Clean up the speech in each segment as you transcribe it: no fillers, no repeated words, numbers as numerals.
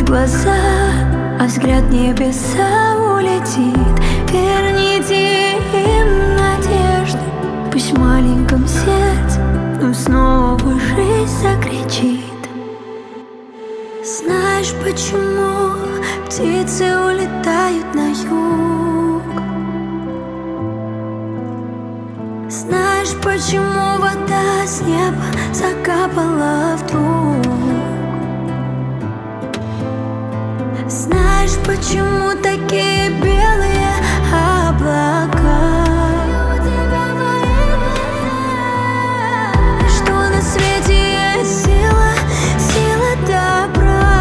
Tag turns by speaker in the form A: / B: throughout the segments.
A: глаза, а взгляд в небеса улетит. Верните им надежду, пусть в маленьком сердце вновь снова жизнь закричит. Знаешь, почему птицы улетают на юг? Знаешь, почему вода с неба закапала вдруг? Знаешь, почему такие белые облака? Что на свете есть сила, сила добра.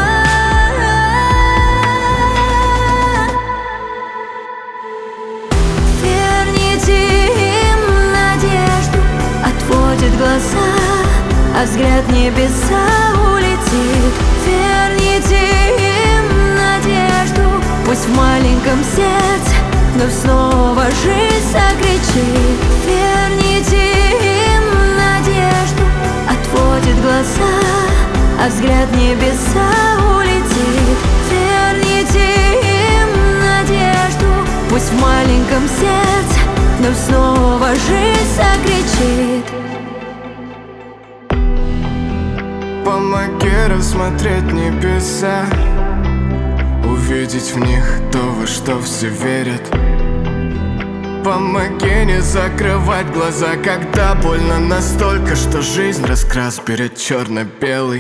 A: Верните им надежду, отводит глаза, а взгляд в небеса улетит. Верните им надежду, пусть в маленьком сердце вновь снова жизнь закричит. Верните им надежду, отводит глаза, а взгляд в небеса улетит. Верните им надежду, пусть в маленьком сердце вновь снова жизнь закричит.
B: Помоги рассмотреть небеса, увидеть в них то, во что все верят. Помоги не закрывать глаза, когда больно настолько, что жизнь раскрас перед черно-белой.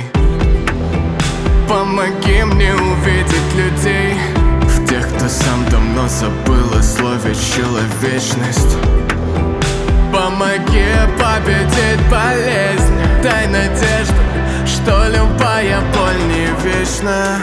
B: Помоги мне увидеть людей в тех, кто сам давно забыл о слове человечность. Помоги победить болезнь, дай надежду, что любая боль не вечна.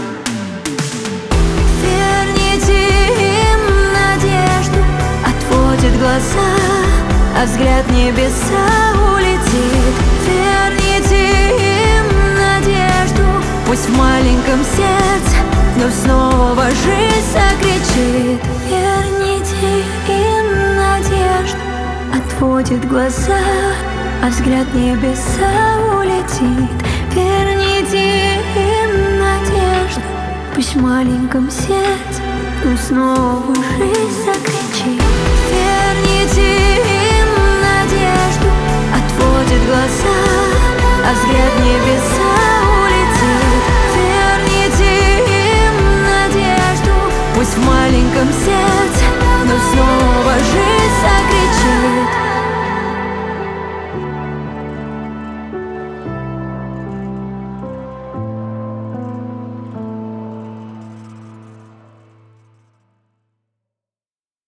A: Верните им надежду, отводит глаза, а взгляд в небеса улетит. Верните им надежду, пусть в маленьком сердце вновь снова жизнь закричит. Верните им надежду, отводит глаза, а взгляд в небеса улетит. Верните им надежду, пусть в маленьком сердце вновь снова жизнь закричит. Верните им надежду, отводит глаза, а взгляд в небеса